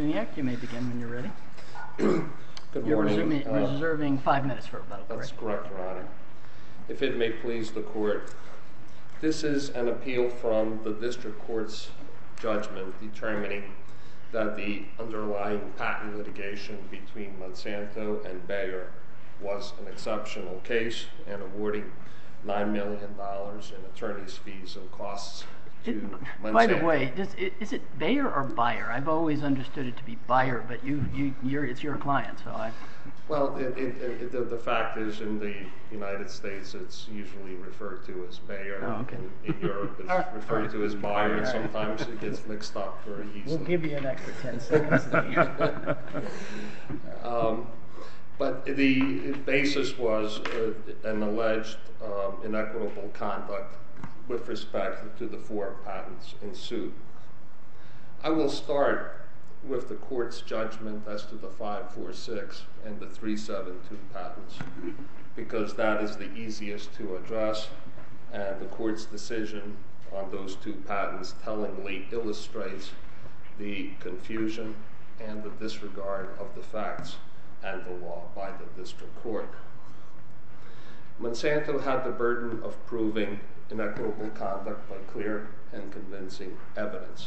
Suniak, you may begin when you're ready. Good You're morning. reserving 5 minutes for rebuttal, correct? That's correct, Your Honor. If it may please the Court, this is an appeal from the District Court's judgment determining that the underlying patent litigation between Monsanto and Bayer was an exceptional case and awarding $9 million in attorney's fees and costs to Monsanto. By the way, is it Bayer or Bayer? I've always understood it to be Bayer, but it's your client, so I... Well, the fact is, in the United States, it's usually referred to as Bayer. Oh, okay. In Europe, it's referred to as Bayer, and sometimes it gets mixed up very easily. We'll give you an extra 10 seconds. But the basis was an alleged inequitable conduct with respect to the 4 patents in suit. I will start with the Court's judgment as to the 546 and the 372 patents, because that is the easiest to address, and the Court's decision on those 2 patents tellingly illustrates the confusion and the disregard of the facts and the law by the District Court. Monsanto had the burden of proving inequitable conduct by clear and convincing evidence.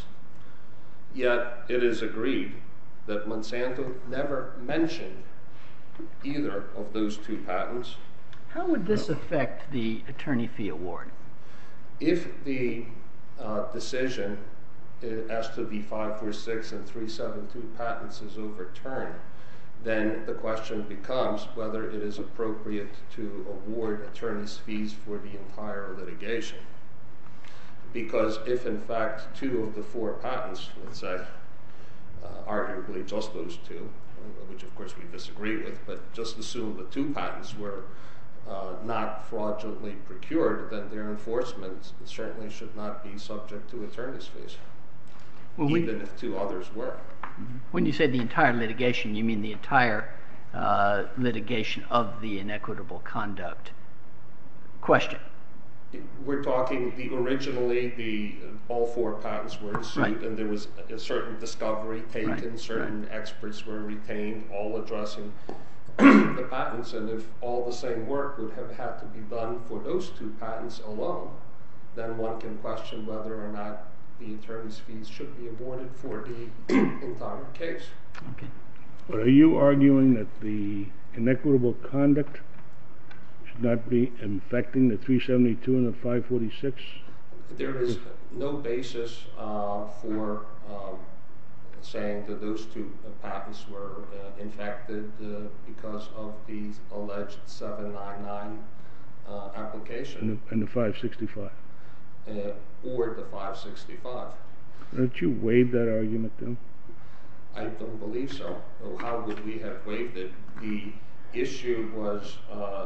Yet it is agreed that Monsanto never mentioned either of those 2 patents. How would this affect the attorney fee award? If the decision as to the 546 and 372 patents is overturned, then the question becomes whether it is appropriate to award attorney's fees for the entire litigation. Because if in fact 2 of the 4 patents, let's say, arguably just those 2, which of course we disagree with, but just assume the 2 patents were not fraudulently procured, then their enforcement certainly should not be subject to attorney's fees, even if 2 others were. When you say the entire litigation, you mean the entire litigation of the inequitable conduct question? We're talking originally all 4 patents were in suit, right, and there was a certain discovery taken, right, certain experts were retained, all addressing the patents, and if all the same work would have had to be done for those 2 patents alone, then one can question whether or not the attorney's fees should be awarded for the entire case. Okay. But are you arguing that the inequitable conduct should not be affecting the 372 and the 546? There is no basis for saying that those 2 patents were infected because of the alleged 799 application. And the 565? Or the 565. Don't you waive that argument, then? I don't believe so. How would we have waived it? The issue was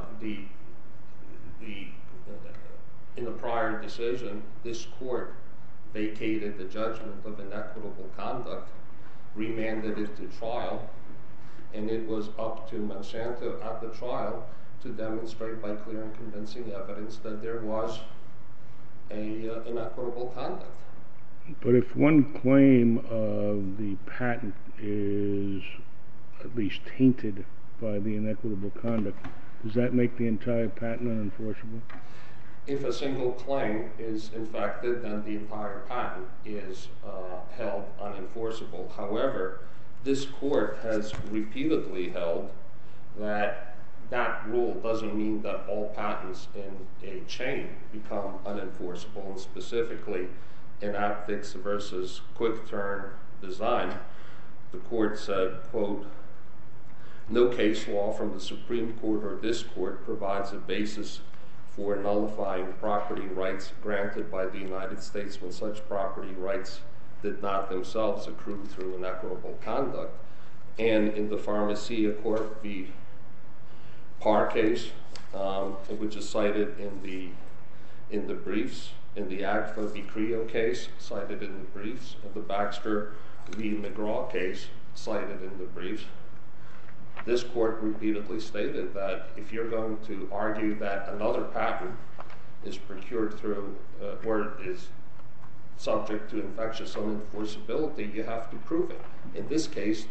in the prior decision, this Court vacated the judgment of inequitable conduct, remanded it to trial, and it was up to Monsanto at the trial to demonstrate by clear and convincing evidence that there was inequitable conduct. But if one claim of the patent is at least tainted by the inequitable conduct, does that make the entire patent unenforceable? If a single claim is infected, then the entire patent is held unenforceable. However, this Court has repeatedly held that that rule doesn't mean that all patents in a chain become unenforceable, and specifically in Aptix versus Quick Turn Design, the Court said, quote, "No case law from the Supreme Court or this Court provides a basis for nullifying property rights granted by the United States when such property rights did not themselves accrue through inequitable conduct." And in the Pharmacia Corp v. Parr case, which is cited in the briefs, in the Agfa v. Creo case, cited in the briefs, and the Baxter v. McGraw case, cited in the briefs, this Court repeatedly stated that if you're going to argue that another patent is procured through, or is subject to infectious unenforceability, you have to prove it. In this case,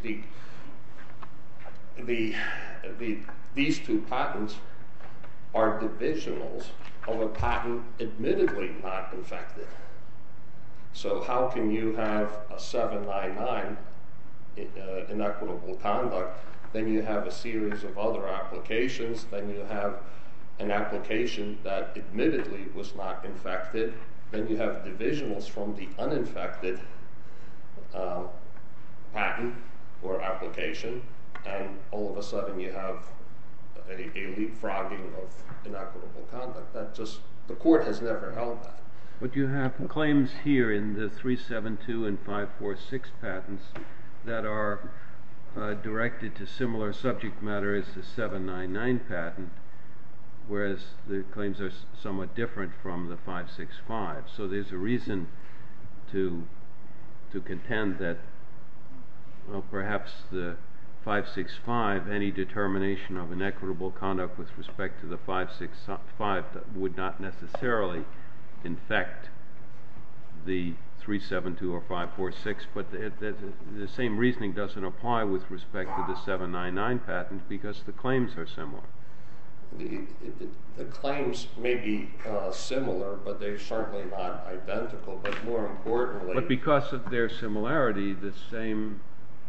these two patents are divisionals of a patent admittedly not infected. So how can you have a 799 inequitable conduct, then you have a series of other applications, then you have an application that admittedly was not infected, then you have divisionals from the uninfected patent or application, and all of a sudden you have a leapfrogging of inequitable conduct. The court has never held that. But you have claims here in the 372 and 546 patents that are directed to similar subject matter as the 799 patent, whereas the claims are somewhat different from the 565. So there's a reason to contend that, well, perhaps the 565, any determination of inequitable conduct with respect to the 565 would not necessarily infect the 372 or 546, but the same reasoning doesn't apply with respect to the 799 patent because the claims are similar. The claims may be similar, but they're certainly not identical. But more importantly... But because of their similarity, the same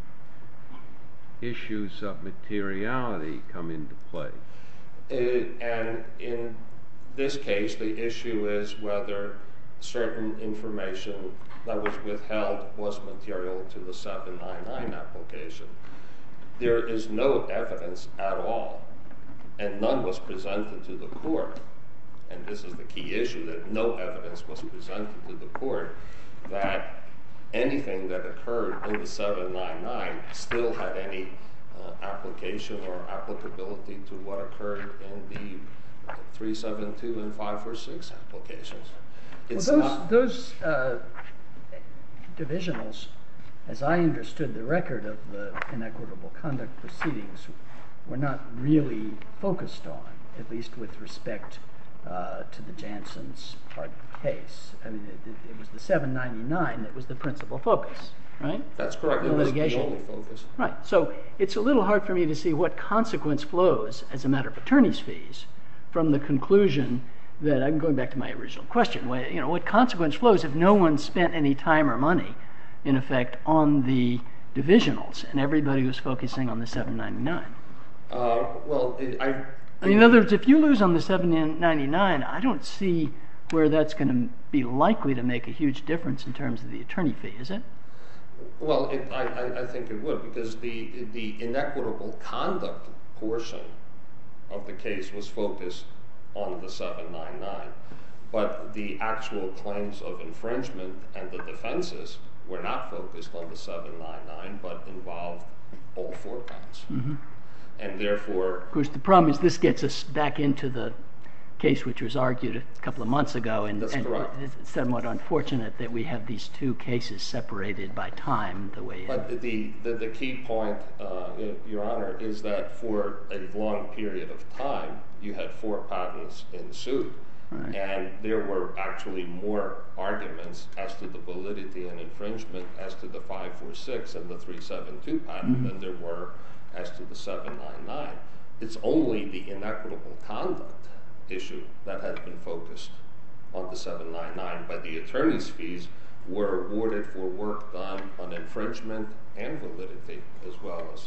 issues of materiality come into play. And in this case, the issue is whether certain information that was withheld was material to the 799 application. There is no evidence at all, and none was presented to the court, and this is the key issue, that no evidence was presented to the court that anything that occurred in the 799 still had any application or applicability to what occurred in the 372 and 546 applications. Those divisionals, as I understood the record of the inequitable conduct proceedings, were not really focused on, at least with respect to the Janssens part of the case. I mean, it was the 799 that was the principal focus, right? That's correct. It was the only focus. Right. So it's a little hard for me to see what consequence flows as a matter of attorney's fees from the conclusion that, I'm going back to my original question, what consequence flows if no one spent any time or money, in effect, on the divisionals and everybody was focusing on the 799? In other words, if you lose on the 799, I don't see where that's going to be likely to make a huge difference in terms of the attorney fee, is it? Well, I think it would, because the inequitable conduct portion of the case was focused on the 799, but the actual claims of infringement and the defenses were not focused on the 799, but involved all four patents. Mm-hmm. And therefore... Of course, the problem is this gets us back into the case which was argued a couple of months ago, and it's somewhat unfortunate that we have these two cases separated by time the way... But the key point, Your Honor, is that for a long period of time, you had four patents in suit, right, and there were actually more arguments as to the validity and infringement as to the 546 and the 372 patent mm-hmm. than there were as to the 799. It's only the inequitable conduct issue that has been focused on the 799, but the attorney's fees were awarded for work done on infringement and validity as well as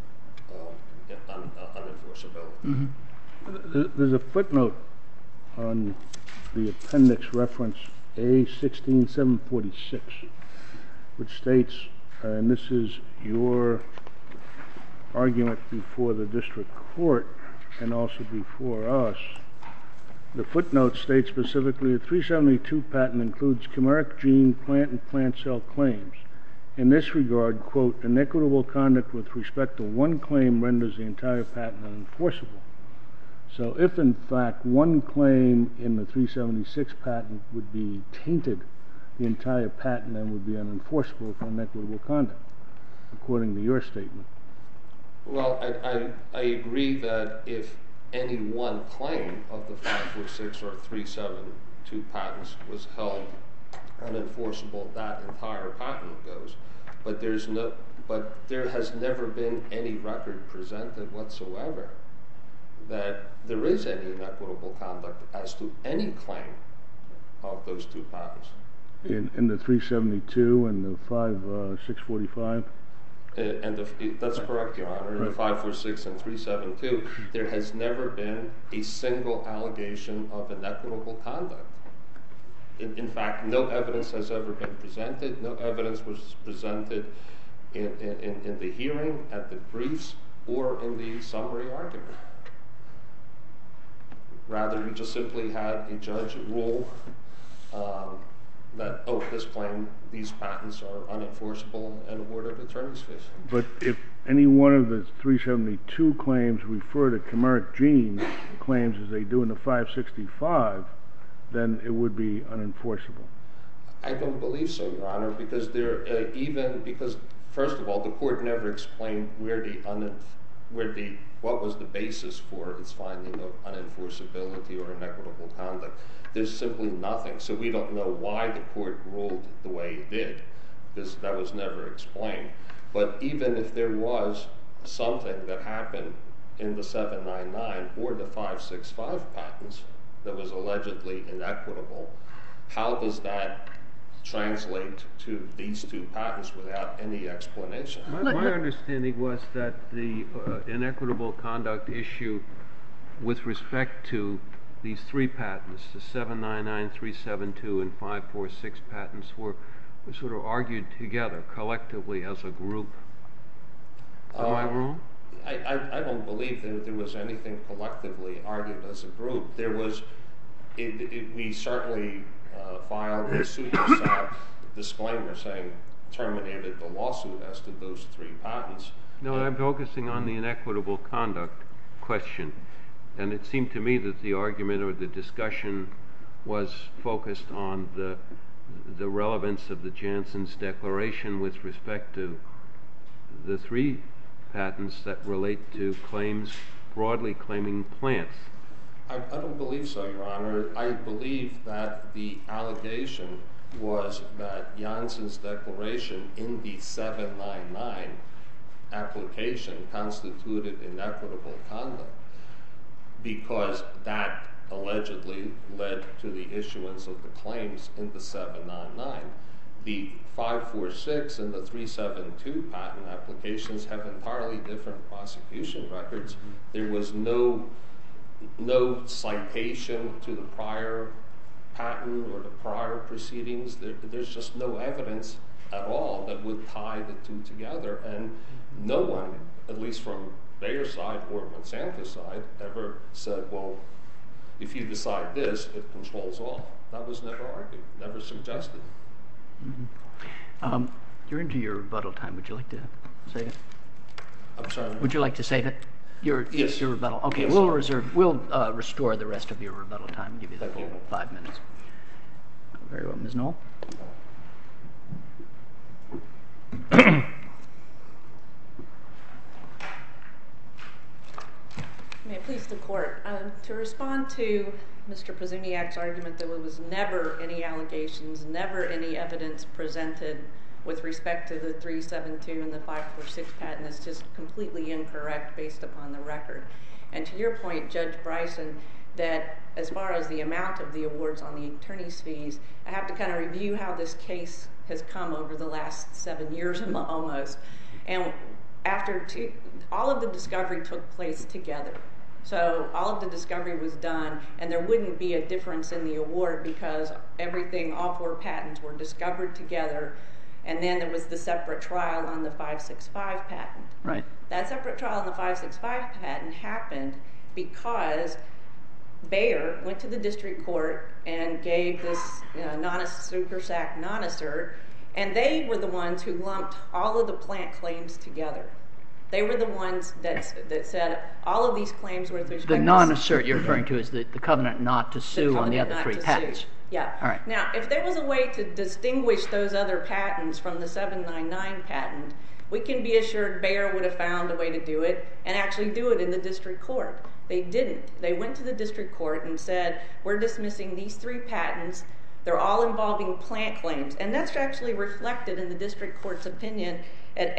unenforceability. Mm-hmm. There's a footnote on the appendix reference A16746, which states, and this is your argument before the district court and also before us. The footnote states specifically the 372 patent includes chimeric gene, plant, and plant cell claims. In this regard, quote, inequitable conduct with respect to one claim renders the entire patent unenforceable. So if in fact one claim in the 376 patent would be tainted, the entire patent then would be unenforceable for inequitable conduct, according to your statement. Well, I agree that if any one claim of the 546 or 372 patents was held unenforceable that entire patent goes. But there has never been any record presented whatsoever that there is any inequitable conduct as to any claim of those two patents. In the 372 and the 5645? That's correct, Your Honor. In the 546 and 372, there has never been a single allegation of inequitable conduct. In fact, no evidence has ever been presented. No evidence was presented in the hearing, at the briefs, or in the summary argument. Rather, we just simply had a judge rule that, this claim, these patents are unenforceable, and awarded attorney's fees. But if any one of the 372 claims refer to chimeric genes claims as they do in the 565, then it would be unenforceable. I don't believe so, Your Honor, because first of all, the court never explained what was the basis for its finding of unenforceability or inequitable conduct. There's simply nothing, so we don't know why the court ruled the way it did, because that was never explained. But even if there was something that happened in the 799 or the 565 patents that was allegedly inequitable, how does that translate to these two patents without any explanation? My understanding was that the inequitable conduct issue with respect to these three patents, the 799, 372, and 546 patents, were sort of argued together, collectively, as a group. Am I wrong? I don't believe that there was anything collectively argued as a group. We certainly filed a suit disclaimer saying terminated the lawsuit as to those three patents. No, I'm focusing on the inequitable conduct question. And it seemed to me that the argument or the discussion was focused on the relevance of the Jansen's declaration with respect to the three patents that relate to claims broadly claiming plants. I don't believe so, Your Honor. I believe that the allegation was that Jansen's declaration in the 799 application constituted inequitable conduct, because that allegedly led to the issuance of the claims in the 799. The 546 and the 372 patent applications have entirely different prosecution records. There was no citation to the prior patent or the prior proceedings. There's just no evidence at all that would tie the two together. And no one, at least from Bayer's side or Monsanto's side, ever said, well, if you decide this, it controls all. That was never argued, never suggested. Mm-hmm. You're into your rebuttal time. Would you like to save it? I'm sorry? Would you like to save it? Yes. Your rebuttal. Okay, Yes. We'll restore the rest of your rebuttal time and give you the full 5 minutes. Very well, Ms. Knoll. May it please the court. To respond to Mr. Prezuniak's argument that there was never any allegations, never any evidence presented with respect to the 372 and the 546 patent is just completely incorrect based upon the record. And to your point, Judge Bryson, that as far as the amount of the awards on the attorney's fees, I have to kind of review how this case has come over the last 7 years almost. And all of the discovery took place together. So all of the discovery was done, and there wouldn't be a difference in the award because all 4 patents were discovered together, and then there was the separate trial on the 565 patent. Right. That separate trial on the 565 patent happened because Bayer went to the district court and gave this Super SAC non-assert, and they were the ones who lumped all of the plant claims together. They were the ones that said all of these claims were with respect to... The non-assert you're referring to is the covenant not to sue on the other 3 patents. Yeah. All right. Now, if there was a way to distinguish those other patents from the 799 patent, we can be assured Bayer would have found a way to do it and actually do it in the district court. They didn't. They went to the district court and said, we're dismissing these 3 patents They're all involving plant claims, and that's actually reflected in the district court's opinion at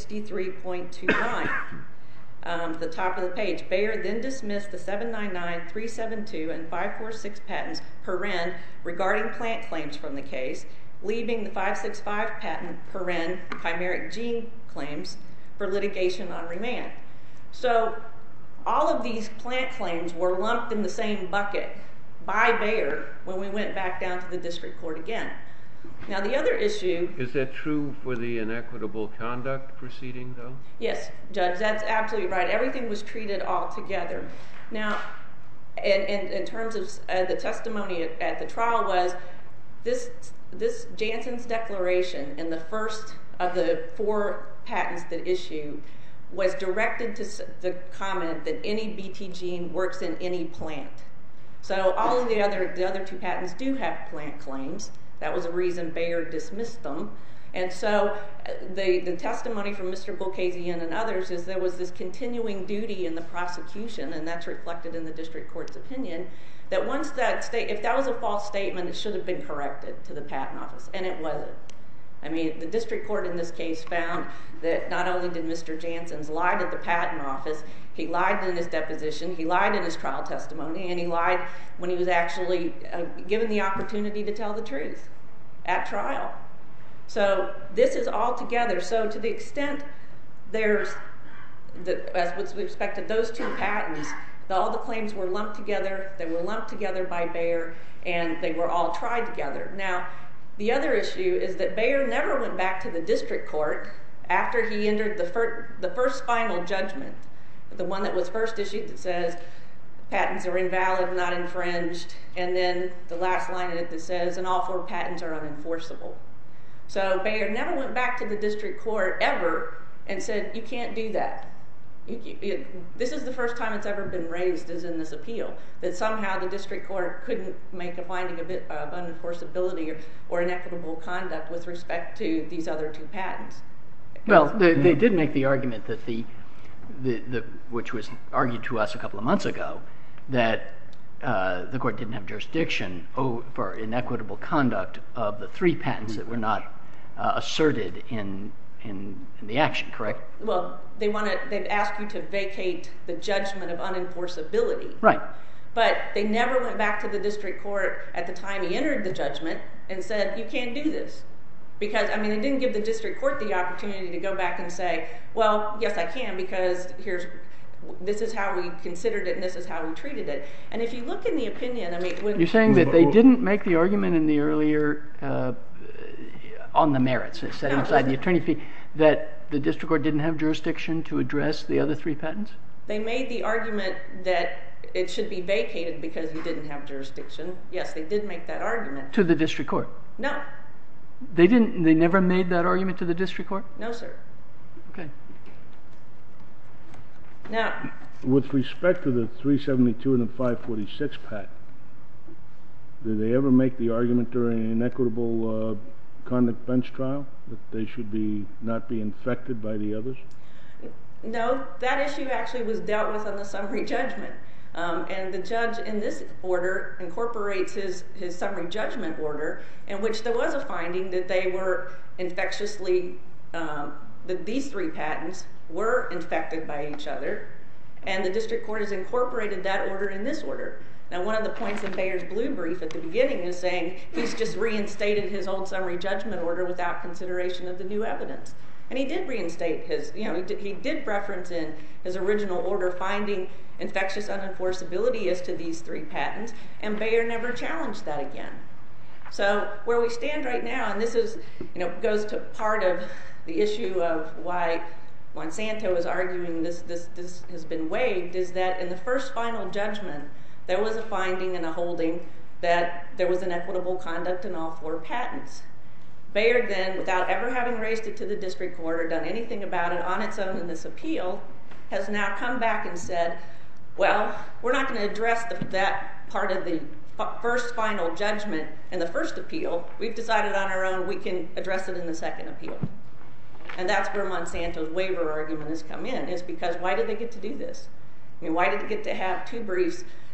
A63.29. The top of the page. Bayer then dismissed the 799, 372, and 546 patents regarding plant claims from the case, leaving the 565 patent chimeric gene claims for litigation on remand. So all of these plant claims were lumped in the same bucket by Bayer when we went back down to the district court again. Now the other issue... Is that true for the inequitable conduct proceeding, though? Yes, Judge, that's absolutely right. Everything was treated all together. Now, in terms of the testimony at the trial was, this Janssen's declaration in the first of the 4 patents that issued was directed to the comment that any BT gene works in any plant. So all of the other 2 patents do have plant claims. That was a reason Bayer dismissed them. And so the testimony from Mr. Bulkazian and others is there was this continuing duty in the prosecution, and that's reflected in the district court's opinion, that once if that was a false statement, it should have been corrected to the patent office, and it wasn't. I mean, the district court in this case found that not only did Mr. Janssens lie to the patent office, he lied in his deposition, he lied in his trial testimony, and he lied when he was actually given the opportunity to tell the truth at trial. So this is all together. So to the extent as with respect to those 2 patents, all the claims were lumped together, they were lumped together by Bayer, and they were all tried together. Now, the other issue is that Bayer never went back to the district court after he entered the first final judgment, the one that was first issued that says patents are invalid, not infringed, and then the last line in it that says, and all 4 patents are unenforceable. So Bayer never went back to the district court ever and said, you can't do that. This is the first time it's ever been raised is in this appeal, that somehow the district court couldn't make a finding of unenforceability or inequitable conduct with respect to these other 2 patents. Well, they did make the argument that which was argued to us a couple of months ago, that the court didn't have jurisdiction for inequitable conduct of the 3 patents that were not asserted in the action, correct? Well, they've asked you to vacate the judgment of unenforceability. Right. But they never went back to the district court at the time he entered the judgment and said, you can't do this. Because, they didn't give the district court the opportunity to go back and say, well, yes, I can, because this is how we considered it and this is how we treated it. And if you look in the opinion, You're saying that they didn't make the argument in the earlier, on the merits, setting aside the attorney fee, that the district court didn't have jurisdiction to address the other 3 patents? They made the argument that it should be vacated because you didn't have jurisdiction. Yes, they did make that argument. To the district court? No. They never made that argument to the district court? No, sir. Okay. Now, with respect to the 372 and the 546 patent, did they ever make the argument during an inequitable conduct bench trial that they should not be infected by the others? No, that issue actually was dealt with on the summary judgment. And the judge in this order incorporates his summary judgment order, in which there was a finding that they were infectiously, that these 3 patents were infected by each other, and the district court has incorporated that order in this order. Now, one of the points in Bayer's blue brief at the beginning is saying he's just reinstated his old summary judgment order without consideration of the new evidence. And he did reinstate he did reference in his original order finding infectious unenforceability as to these 3 patents, and Bayer never challenged that again. So where we stand right now, and this is, goes to part of the issue of why Monsanto is arguing this has been waived, is that in the first final judgment, there was a finding and a holding that there was inequitable conduct in all 4 patents. Bayer then, without ever having raised it to the district court or done anything about it on its own in this appeal, has now come back and said, well, we're not going to address that part of the first final judgment in the first appeal. We've decided on our own we can address it in the second appeal. And that's where Monsanto's waiver argument has come in, is because why did they get to do this? Why did they get to have 2 briefs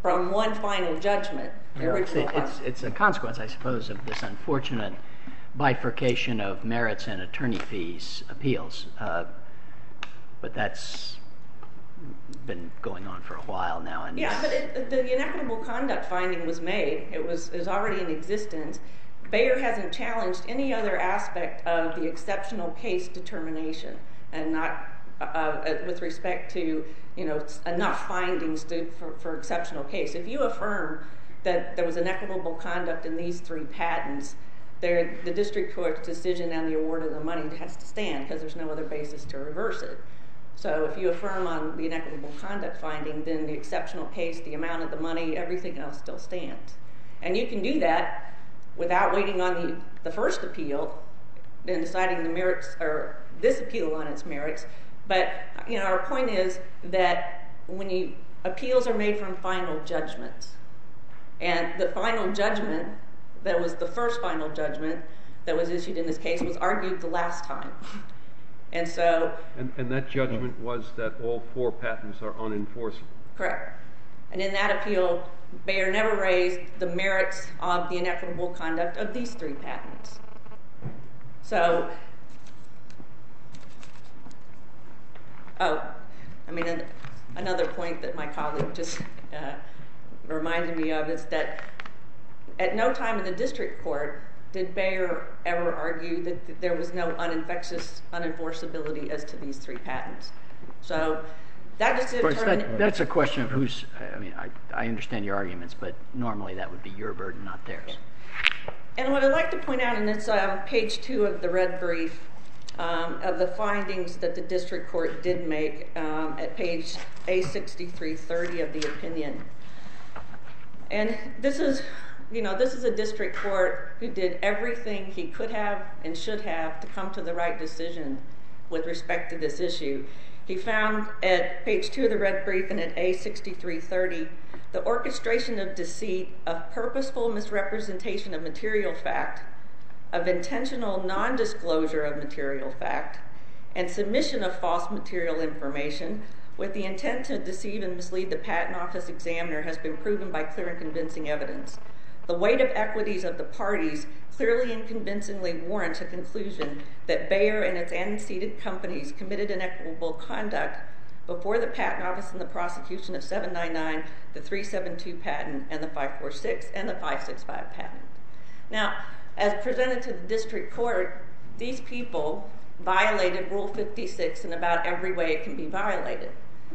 from one final judgment. It's a consequence, I suppose, of this unfortunate bifurcation of merits and attorney fees appeals. But that's been going on for a while now. And yeah, but the inequitable conduct finding was made. It was already in existence. Bayer hasn't challenged any other aspect of the exceptional case determination, and not with respect to enough findings for exceptional case. If you affirm that there was inequitable conduct in these 3 patents, the district court's decision and the award of the money has to stand because there's no other basis to reverse it. So if you affirm on the inequitable conduct finding, then the exceptional case, the amount of the money, everything else still stands. And you can do that without waiting on the first appeal and deciding the merits, or this appeal on its merits. But our point is that when appeals are made from final judgments, and the final judgment that was the first final judgment that was issued in this case was argued the last time. And so... And that judgment was that all 4 patents are unenforceable. Correct. And in that appeal, Bayer never raised the merits of the inequitable conduct of these 3 patents. So... another point that my colleague just reminded me of is that at no time in the district court did Bayer ever argue that there was no unenforceability as to these 3 patents. So that is that's a question of who's... I understand your arguments, but normally that would be your burden, not theirs. And what I'd like to point out, and it's page 2 of the red brief, of the findings that the district court did make at page A6330 of the opinion. And this is a district court who did everything he could have and should have to come to the right decision with respect to this issue. He found at page 2 of the red brief and at A6330, the orchestration of deceit, of purposeful misrepresentation of material fact, of intentional non-disclosure of material fact, and submission of false material information with the intent to deceive and mislead the Patent Office examiner has been proven by clear and convincing evidence. The weight of equities of the parties clearly and convincingly warrants a conclusion that Bayer and its antecedent companies committed inequitable conduct before the Patent Office in the prosecution of 799, the 372 patent, and the 546 and the 565 patent. Now, as presented to the district court, these people violated Rule 56 in about every way it can be violated.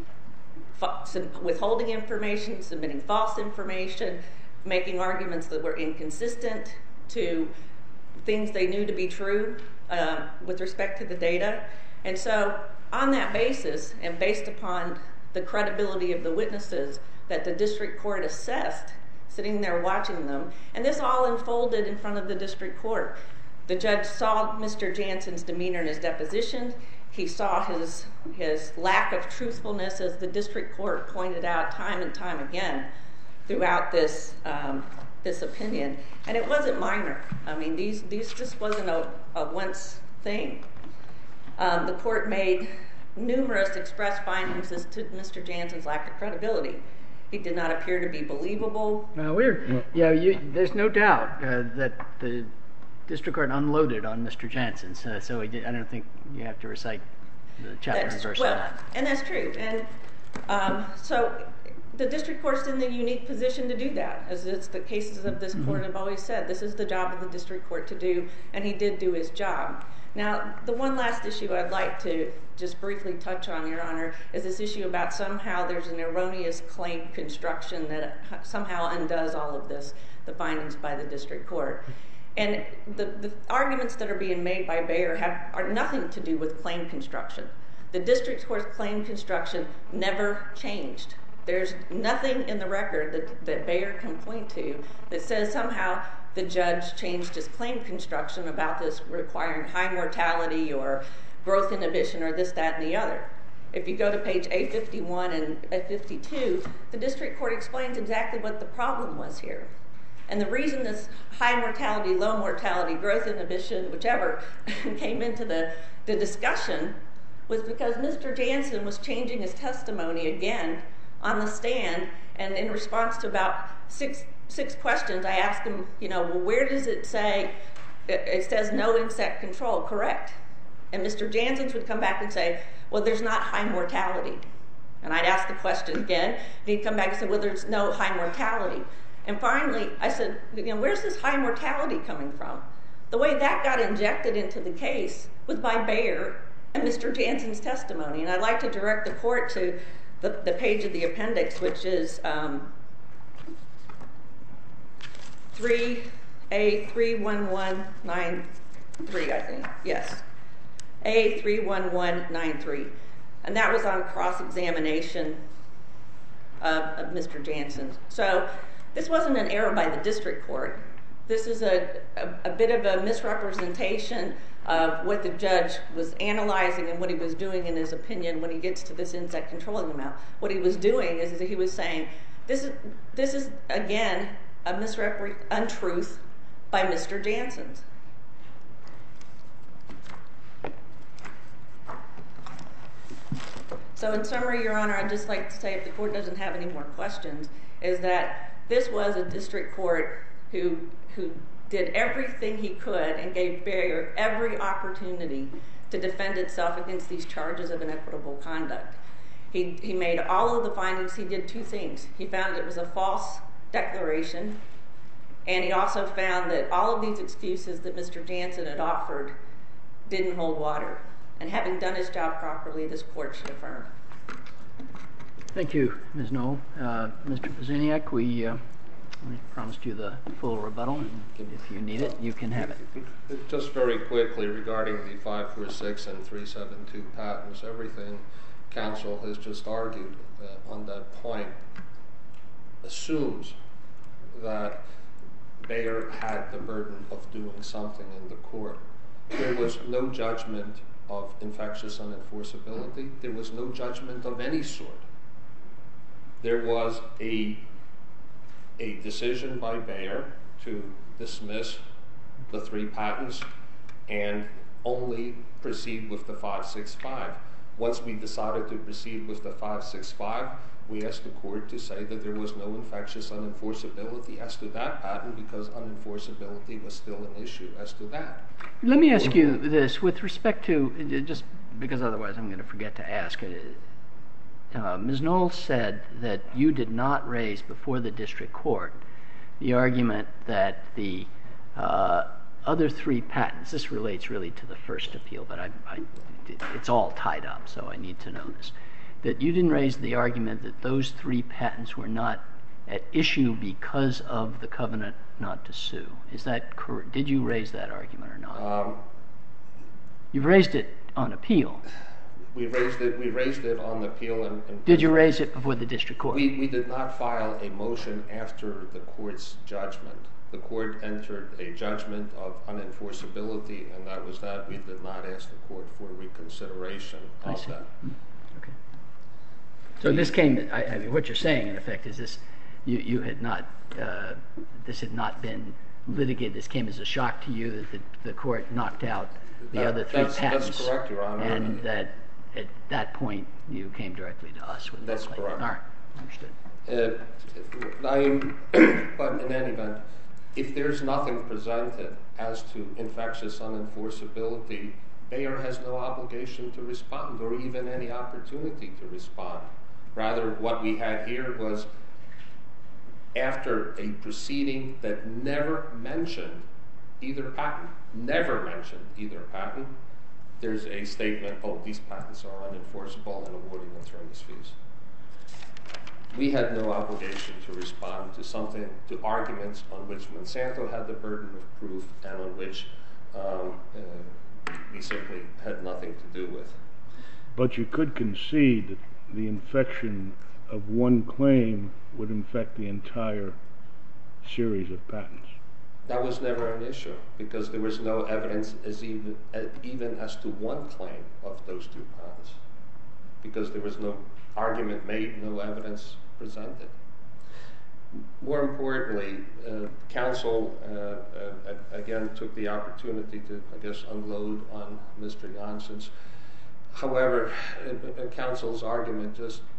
Withholding information, submitting false information, making arguments that were inconsistent to things they knew to be true with respect to the data. And so on that basis, and based upon the credibility of the witnesses that the district court assessed, sitting there watching them, and this all unfolded in front of the district court. The judge saw Mr. Jansen's demeanor in his deposition. He saw his lack of truthfulness, as the district court pointed out time and time again throughout this opinion. And it wasn't minor. I mean, this wasn't a once thing. The court made numerous express findings as to Mr. Jansen's lack of credibility. He did not appear to be believable. Well, there's no doubt that the district court unloaded on Mr. Jansen, so I don't think you have to recite the chapter and verse on that. And that's true. And so the district court's in the unique position to do that, as it's the cases of this court have always said. This is the job of the district court to do, and he did do his job. Now, the one last issue I'd like to just briefly touch on, Your Honor, is this issue about somehow there's an erroneous claim construction that somehow undoes all of this, the findings by the district court. And the arguments that are being made by Bayer are nothing to do with claim construction. The district court's claim construction never changed. There's nothing in the record that Bayer can point to that says somehow the judge changed his claim construction about this requiring high mortality or growth inhibition or this, that, and the other. If you go to page A51 and A52, the district court explains exactly what the problem was here. And the reason this high mortality, low mortality, growth inhibition, whichever, came into the discussion was because Mr. Jansen was changing his testimony again on the stand, and in response to about six questions, I asked him, well, where does it say, it says no insect control, correct? And Mr. Janssens would come back and say, well, there's not high mortality. And I'd ask the question again, and he'd come back and say, well, there's no high mortality. And finally, I said, where's this high mortality coming from? The way that got injected into the case was by Bayer and Mr. Janssens' testimony. And I'd like to direct the court to the page of the appendix, which is A31193, I think. Yes. A31193. And that was on cross-examination of Mr. Janssens. So this wasn't an error by the district court. This is a bit of a misrepresentation of what the judge was analyzing and what he was doing in his opinion when he gets to this insect controlling amount. What he was doing is that he was saying, this is again, a untruth by Mr. Janssens. So in summary, Your Honor, I'd just like to say, if the court doesn't have any more questions, is that this was a district court who did everything he could and gave Bayer every opportunity to defend itself against these charges of inequitable conduct. He made all of the findings. He did two things. He found it was a false declaration, and he also found that all of these excuses that Mr. Janssen had offered didn't hold water. And having done his job properly, this court should affirm. Thank you, Ms. Knoll. Mr. Paziniak, we promised you the full rebuttal, and if you need it, you can have it. Just very quickly, regarding the 546 and 372 patents, everything counsel has just argued on that point assumes that Bayer had the burden of doing something in the court. There was no judgment of infectious unenforceability. There was no judgment of any sort. There was a decision by Bayer to dismiss the 3 patents and only proceed with the 565. Once we decided to proceed with the 565, we asked the court to say that there was no infectious unenforceability as to that patent because unenforceability was still an issue as to that. Let me ask you this with respect to, just because otherwise I'm going to forget to ask. Ms. Knoll said that you did not raise before the district court the argument that the other 3 patents, this relates really to the first appeal, but it's all tied up, so I need to know this, that you didn't raise the argument that those 3 patents were not at issue because of the covenant not to sue. Is that correct? Did you raise that argument or not? You've raised it on appeal. We raised it on appeal. And did you raise it before the district court? We did not file a motion after the court's judgment. The court entered a judgment of unenforceability, and that was that. We did not ask the court for reconsideration of that. Okay. So this came, I mean, what you're saying, in effect, is this, you had not, this had not been litigated. This came as a shock to you that the court knocked out the other 3 patents. That's correct, Your Honor. And that at that point you came directly to us with that's correct. All right, understood. But in any event, if there's nothing presented as to infectious unenforceability, Bayer has no obligation to respond or even any opportunity to respond. Rather, what we had here was after a proceeding that never mentioned either patent, there's a statement, oh, these patents are unenforceable and awarding attorney's fees. We had no obligation to respond to something, to arguments on which Monsanto had the burden of proof and on which we simply had nothing to do with. But you could concede that the infection of one claim would infect the entire series of patents. That was never an issue because there was no evidence even as to one claim of those 2 patents because there was no argument made, no evidence presented. More importantly, counsel again took the opportunity to, I guess, unload on Mr. Janssens. However, counsel's argument just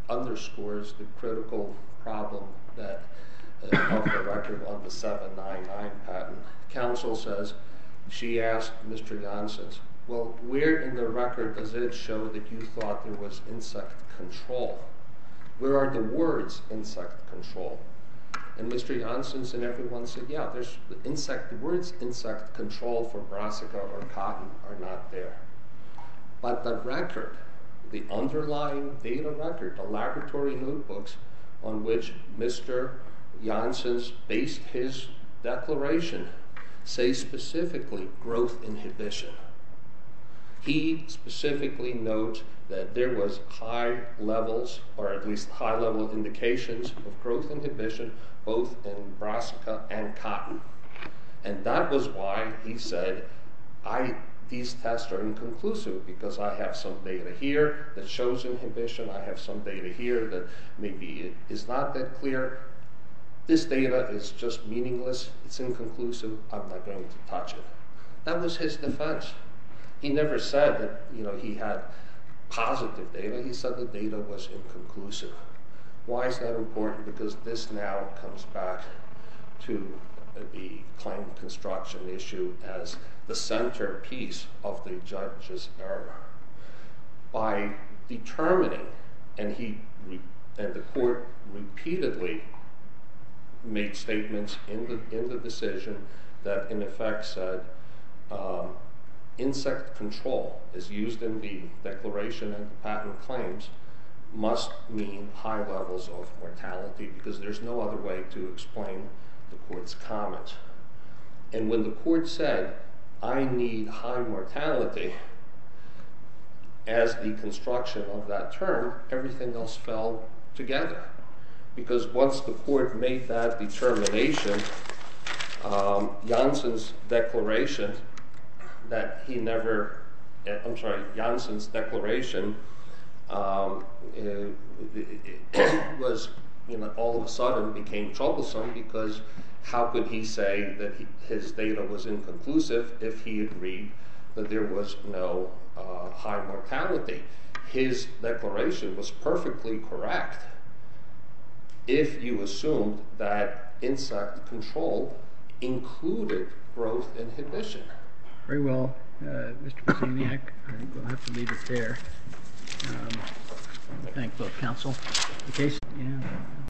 underscores the critical problem that of the record on the 799 patent. Counsel says she asked Mr. Janssens, well, where in the record does it show that you thought there was insect control? Where are the words insect control? And Mr. Janssens and everyone said, yeah, there's the words insect control for brassica or cotton are not there. But the record, the underlying data record, the laboratory notebooks on which Mr. Janssens based his declaration say specifically growth inhibition. He specifically notes that there was high levels, or at least high-level indications of growth inhibition both in brassica and cotton. And that was why he said, these tests are inconclusive because I have some data here that shows inhibition, I have some data here that maybe it is not that clear. This data is just meaningless, it's inconclusive, I'm not going to touch it. That was his defense. He never said that he had positive data, he said the data was inconclusive. Why is that important? Because this now comes back to the claim construction issue as the centerpiece of the judge's error. By determining, and the court repeatedly made statements in the decision that in effect said insect control is used in the declaration and the patent claims must mean high levels of mortality because there's no other way to explain the court's comments. And when the court said, I need high mortality as the construction of that term, everything else fell together. Because once the court made that determination, Janssens' declaration that he never, Janssens' declaration was, all of a sudden became troublesome because how could he say that his data was inconclusive if he agreed that there was no high mortality? His declaration was perfectly correct if you assumed that insect control included growth inhibition. Very well, Mr. Pozniak. I think we'll have to leave it there. Thank both counsel. The case,